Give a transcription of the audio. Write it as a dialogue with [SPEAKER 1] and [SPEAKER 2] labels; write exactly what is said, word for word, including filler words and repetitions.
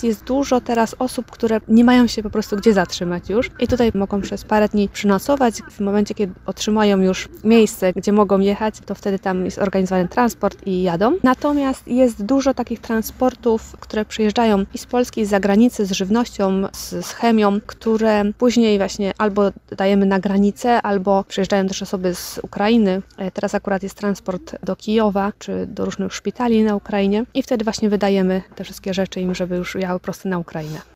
[SPEAKER 1] Natomiast jest dużo teraz osób, które nie mają się po prostu gdzie zatrzymać już i tutaj mogą przez parę dni przynocować. W momencie, kiedy otrzymają już miejsce, gdzie mogą jechać, to wtedy tam jest organizowany transport i jadą. Natomiast jest dużo takich transportów, które przyjeżdżają i z Polski, i z zagranicy, z żywnością, z, z chemią, które później właśnie albo dajemy na granicę, albo przyjeżdżają też osoby z Ukrainy. Teraz akurat jest transport do Kijowa, czy do różnych szpitali na Ukrainie i wtedy właśnie wydajemy te wszystkie rzeczy im, żeby już jechały prosto na Ukrainę.